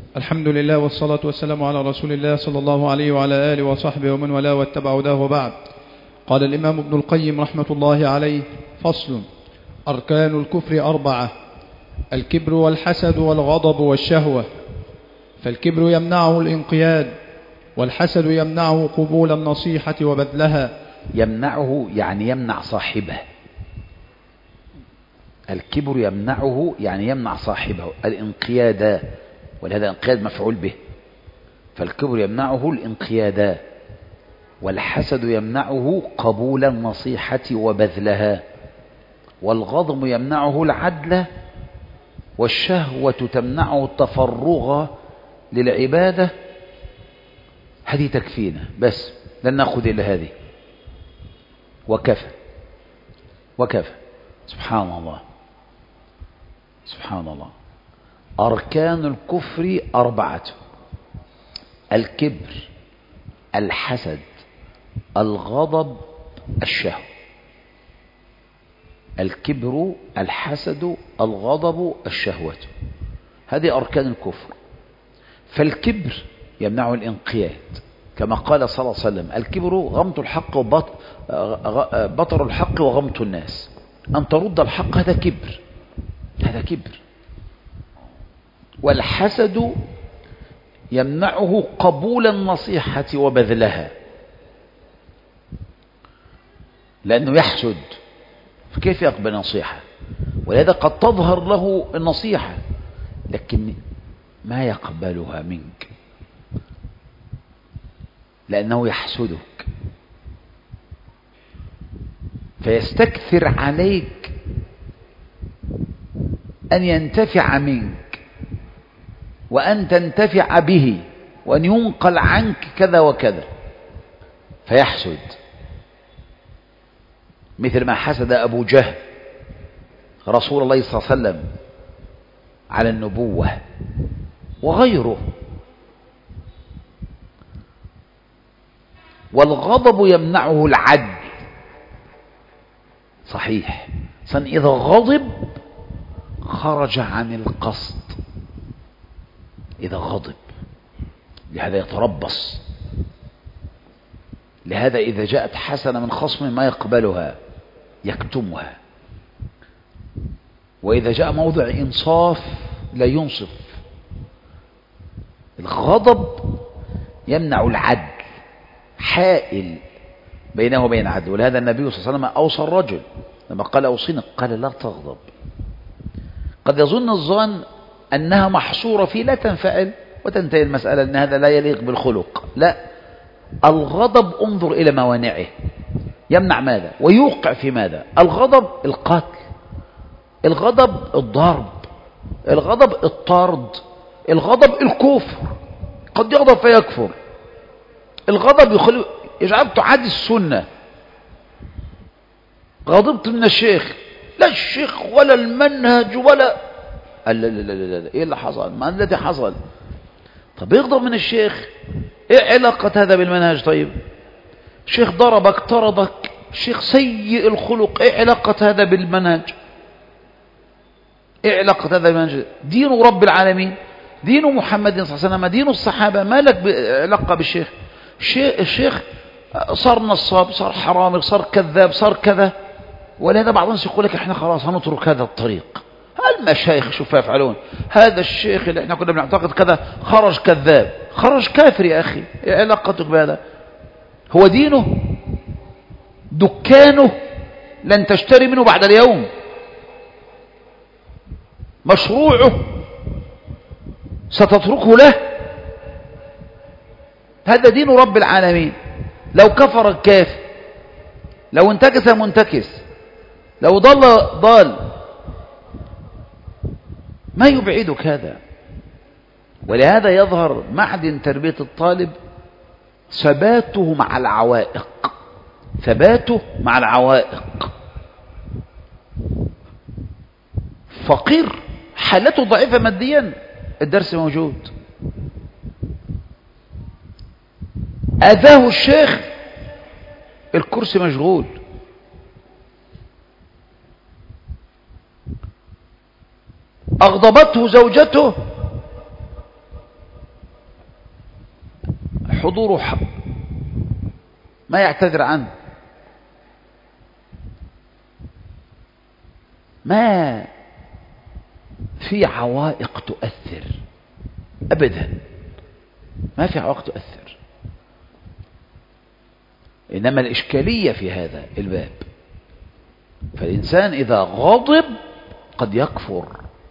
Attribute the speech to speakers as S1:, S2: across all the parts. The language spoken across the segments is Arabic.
S1: الحمد لله والصلاة والسلام على رسول الله صلى الله عليه وعلى آله وصحبه ومن والاه واتبع هداه وبعد. قال الإمام ابن القيم رحمة الله عليه: فصل: أركان الكفر 4: الكبر والحسد والغضب والشهوة. فالكبر يمنعه الانقياد، والحسد يمنعه قبول النصيحة وبذلها.
S2: يمنعه يعني يمنع صاحبه. الكبر يمنعه يعني يمنع صاحبه الانقياد، ولهذا الانقياد مفعول به. فالكبر يمنعه الانقياد، والحسد يمنعه قبول النصيحة وبذلها، والغضب يمنعه العدل، والشهوة تمنعه التفرغ للعبادة. هذه تكفينا بس، لن نأخذ إلا هذه وكفى. سبحان الله سبحان الله. أركان الكفر 4: الكبر، الحسد، الغضب، الشهوة. الكبر، الحسد، الغضب، الشهوة، هذه أركان الكفر. فالكبر يمنع الانقياد، كما قال صلى الله عليه وسلم: الكبر غمط الحق بطر الحق وغمط الناس. أن ترد الحق هذا كبر، هذا كبر. والحسد يمنعه قبول النصيحة وبذلها، لأنه يحسد، فكيف يقبل نصيحة؟ ولهذا قد تظهر له النصيحة لكن ما يقبلها منك، لأنه يحسدك، فيستكثر عليك أن ينتفع منك، وأن تنتفع به، وأن ينقل عنك كذا وكذا، فيحسد. مثل ما حسد أبو جهل رسول الله صلى الله عليه وسلم على النبوة وغيره. والغضب يمنعه العدل، صحيح، إذا غضب خرج عن القصد، إذا غضب، لهذا يتربص. لهذا إذا جاءت حسنة من خصم ما يقبلها، يكتمها. وإذا جاء موضع إنصاف لا ينصف. الغضب يمنع العدل، حائل بينه وبين العدل. ولهذا النبي صلى الله عليه وسلم أوصى الرجل لما قال: أوصيني، قال: لا تغضب. قد يظن الظان أنها محصورة في لا تنفعل وتنتهي المسألة، أن هذا لا يليق بالخلق. لا، الغضب انظر إلى موانعه، يمنع ماذا ويوقع في ماذا؟ الغضب القتل، الغضب الضرب، الغضب الطرد، الغضب الكفر، قد يغضب فيكفر. الغضب يجعلك تعادي السنة. غضبت من الشيخ، لا الشيخ ولا المنهج ولا لا لا لا لا. ايه اللي حصل؟ ما الذي حصل؟ طب يغضب من الشيخ، ايه علاقة هذا بالمنهج؟ طيب الشيخ ضربك طردك، الشيخ سيء الخلق، ايه علاقة هذا بالمنهج؟ ايه علاقة هذا بالمنهج؟ دين رب العالمين، دين محمد صلى الله عليه وسلم، دين الصحابة، ما لك علاقة بالشيخ؟ الشيخ صار نصاب، صار حرامي، صار كذاب، صار كذا. ولهذا بعض الناس يقول لك احنا خلاص هنترك هذا الطريق. المشايخ شوف يفعلون، هذا الشيخ اللي احنا كنا بنعتقد كذا خرج كذاب، خرج كافر. يا أخي ايه علاقتك بهذا؟ هو دينه، دكانه، لن تشتري منه بعد اليوم، مشروعه ستتركه له. هذا دين رب العالمين. لو كفر الكافر، لو انتكس منتكس، لو ضال، ما يبعدك هذا. ولهذا يظهر معدن تربية الطالب ثباته مع العوائق، ثباته مع العوائق. فقير حالته ضعيفة ماديا، الدرس موجود. أذاه الشيخ، الكرسي مشغول. أغضبته زوجته، حضوره ما يعتذر عنه، ما في عوائق تؤثر أبدا، ما في عوائق تؤثر. إنما الإشكالية في هذا الباب، فالإنسان إذا غضب قد يكفر،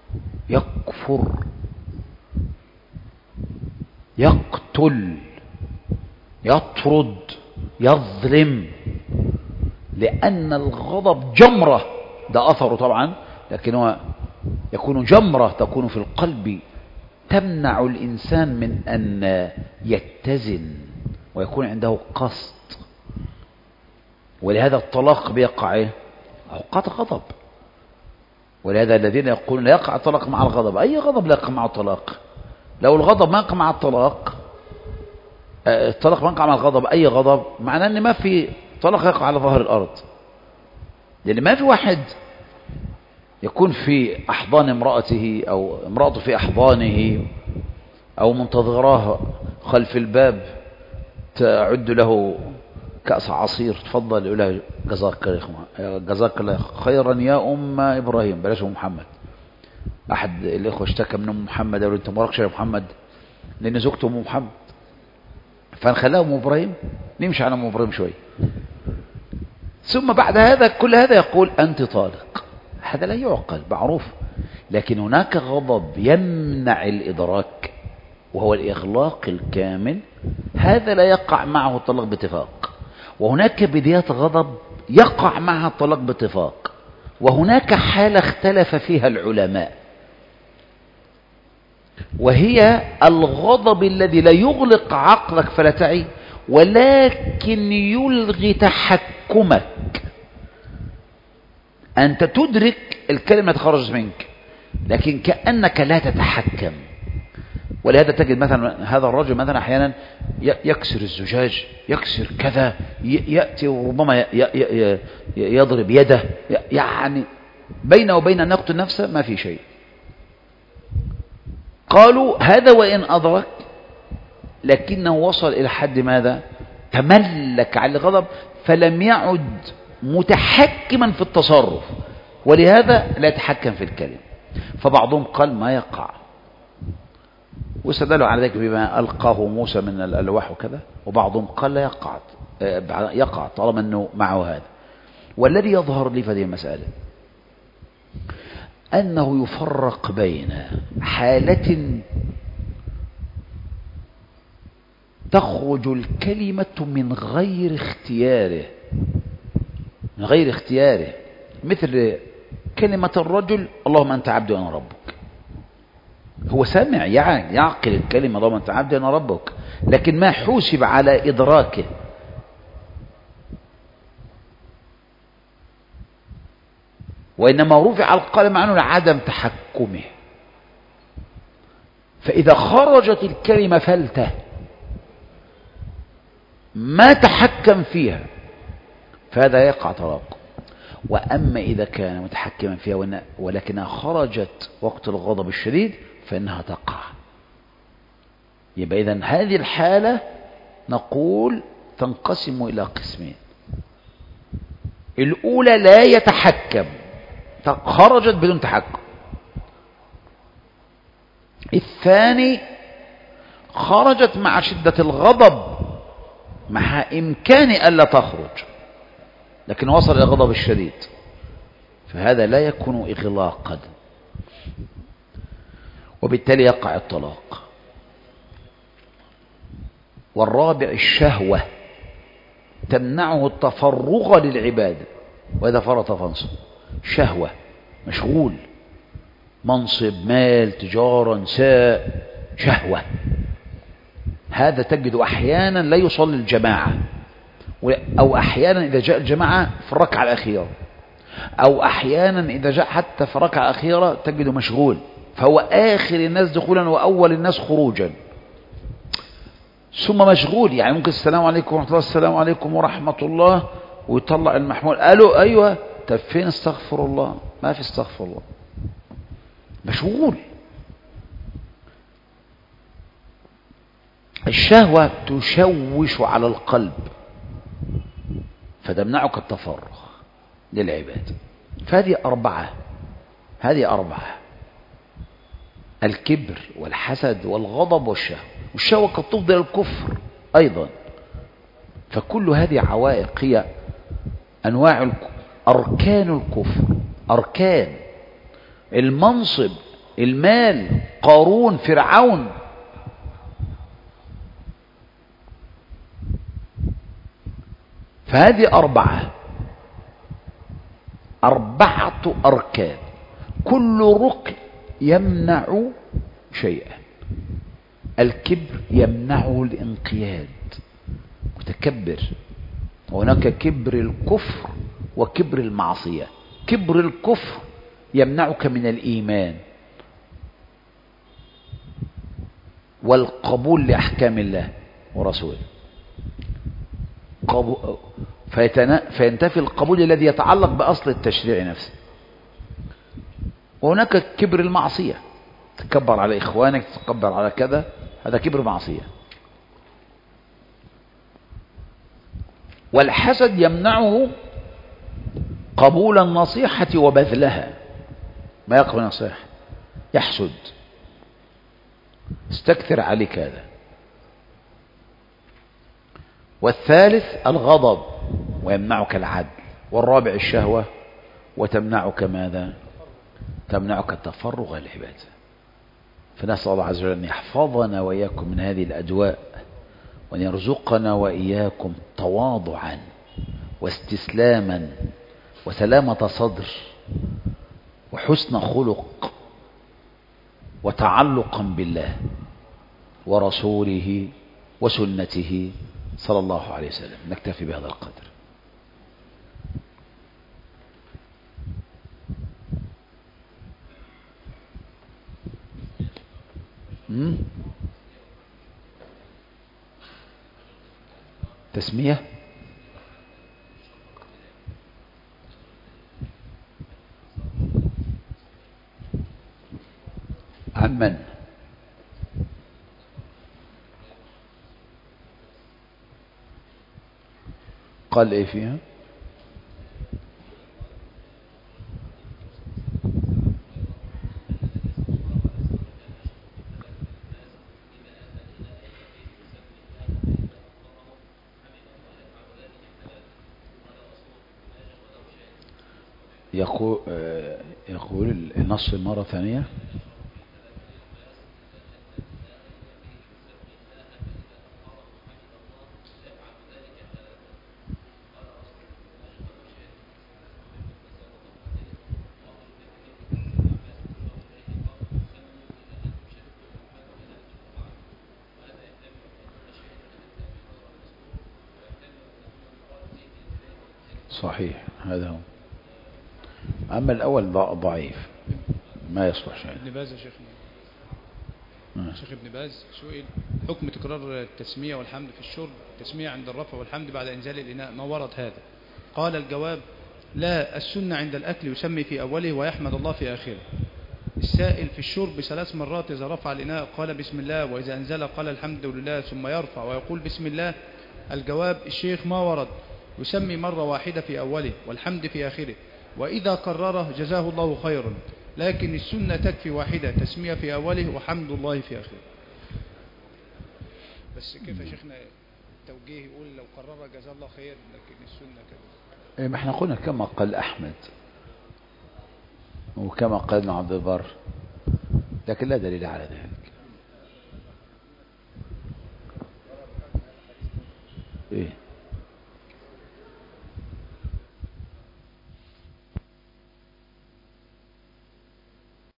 S2: يقتل، يطرد، يظلم، لأن الغضب جمرة، ده أثره طبعا، لكنه يكون جمرة تكون في القلب تمنع الإنسان من أن يتزن ويكون عنده قصد. ولهذا الطلاق بيقع أوقات غضب، ولهذا الذين يقولون لا يقع الطلاق مع الغضب، أي غضب لا يقع مع الطلاق؟ لو الغضب ما يقع مع الطلاق ما يقع مع الغضب، أي غضب، معناه أن ما في طلاق يقع على ظهر الأرض. لأن ما في واحد يكون في أحضان امرأته أو امرأته في أحضانه أو منتظراه خلف الباب تعد له كأس عصير، تفضل، يقول لها جزاك الله خيرا يا أم إبراهيم، بلاش محمد. أحد الإخوة اشتكى من أم محمد، قالوا أنت مبارك يا محمد، لأن زوجته أم محمد، فنخليها أم إبراهيم، نمشي على أم إبراهيم شوي. ثم بعد هذا كل هذا يقول أنت طالق، هذا لا يعقل، معروف. لكن هناك غضب يمنع الإدراك وهو الإغلاق الكامل، هذا لا يقع معه الطلاق باتفاق. وهناك بدايات غضب يقع معها الطلاق باتفاق، وهناك حالة اختلف فيها العلماء، وهي الغضب الذي لا يغلق عقلك فلا تعي، ولكن يلغي تحكمك. أنت تدرك الكلمة تخرج منك لكن كأنك لا تتحكم. ولهذا تجد مثلا هذا الرجل مثلا أحيانا يكسر الزجاج، يكسر كذا، يأتي وربما يضرب يده، يعني بينه وبين أن يقتل نفسه ما في شيء. قالوا هذا وإن أدرك لكنه وصل إلى حد ماذا؟ تملك على الغضب فلم يعد متحكما في التصرف، ولهذا لا يتحكم في الكلمة. فبعضهم قال ما يقع، واستدلوا على ذلك بما ألقاه موسى من الألواح وكذا، وبعضهم قال لا يقع طالما أنه معه هذا. والذي يظهر لي في هذه المسألة أنه يفرق بين حالة تخرج الكلمة من غير اختياره، مثل كلمة الرجل اللهم أنت عبدي وأنا ربك، هو سامع يعني يعقل الكلمة اللهم أنت عبدي وأنا ربك، لكن ما حوسب على إدراكه. وإنما رفع القلم عنه لعدم تحكمه. فإذا خرجت الكلمة فلتة ما تحكم فيها فهذا يقع طلاق. وأما إذا كان متحكما فيها ولكنها خرجت وقت الغضب الشديد فإنها تقع. يبقى إذن هذه الحالة نقول تنقسم إلى قسمين: الأولى لا يتحكم، خرجت بدون تحكم. الثاني خرجت مع شدة الغضب مع إمكان ألا تخرج لكن وصل إلى الغضب الشديد، فهذا لا يكون إغلاقا، وبالتالي يقع الطلاق. والرابع الشهوة تمنعه التفرغ للعبادة، وإذا فرط فانصب. شهوة، مشغول، منصب، مال، تجارة، نساء، شهوة. هذا تجد أحيانا لا يصلي الجماعة، أو أحيانا إذا جاء الجماعة في الركعة الأخيرة، أو أحيانا إذا جاء حتى في الركعة الأخيرة تجده مشغول، فهو آخر الناس دخولا وأول الناس خروجا، ثم مشغول. يعني ممكن السلام عليكم ورحمة الله، السلام عليكم ورحمة الله، ويطلع المحمول، قالوا أيوة، طب فين استغفر الله؟ ما في استغفر الله، مشغول. الشهوة تشوش على القلب فتمنعك التفرغ للعبادة. فهذه أربعة: الكبر والحسد والغضب والشهوة. والشهوة قد تفضي إلى الكفر أيضا. فكل هذه عوائق هي أنواع أركان الكفر، أركان المنصب، المال، قارون، فرعون. فهذه أربعة أركان، كل ركن يمنع شيئا. الكبر يمنعه الانقياد، متكبر. هناك كبر الكفر وكبر المعصية. كبر الكفر يمنعك من الإيمان والقبول لأحكام الله ورسوله، فينتفي القبول الذي يتعلق بأصل التشريع نفسه. وهناك كبر المعصية، تكبر على إخوانك، تتكبر على كذا، هذا كبر معصية. والحسد يمنعه قبول النصيحة وبذلها، ما يقبل النصيحة، يحسد، استكثر عليك هذا. والثالث الغضب ويمنعك العدل. والرابع الشهوة وتمنعك ماذا؟ تمنعك التفرغ للعبادة. فنسأل الله عز وجل أن يحفظنا وإياكم من هذه الأدواء، وأن يرزقنا وإياكم تواضعا واستسلاما وسلامة صدر وحسن خلق وتعلقا بالله ورسوله وسنته صلى الله عليه وسلم. نكتفي بهذا القدر. تسمية عن من؟ قال ايه فيها؟ يقول النص مرة ثانية: صحيح هذا هو. أما الأول ضعيف ما يصلح شيء.
S1: ابن باز يا شيخنا، شيخ ابن باز سئل: حكم تكرار التسمية والحمد في الشرب، التسمية عند الرفع والحمد بعد إنزال الإناء، ما ورد هذا؟ قال: الجواب: لا، السنة عند الأكل يسمي في أوله ويحمد الله في آخره. السائل: في الشرب 3 مرات إذا رفع الإناء قال بسم الله، وإذا أنزل قال الحمد لله، ثم يرفع ويقول بسم الله. الجواب: الشيخ ما ورد، يسمي مرة واحدة في أوله والحمد في آخره، وإذا كرره جزاه الله خيرا، لكن السنة تكفي واحدة، تسمية في أوله وحمد الله في آخره. بس كيف يا شيخنا التوجيه يقول لو كرر جزاه الله خير، لكن السنة كذا؟
S2: ما احنا قلنا كما قال أحمد وكما قال ابن عبد البر، لكن لا دليل على ذلك. ايه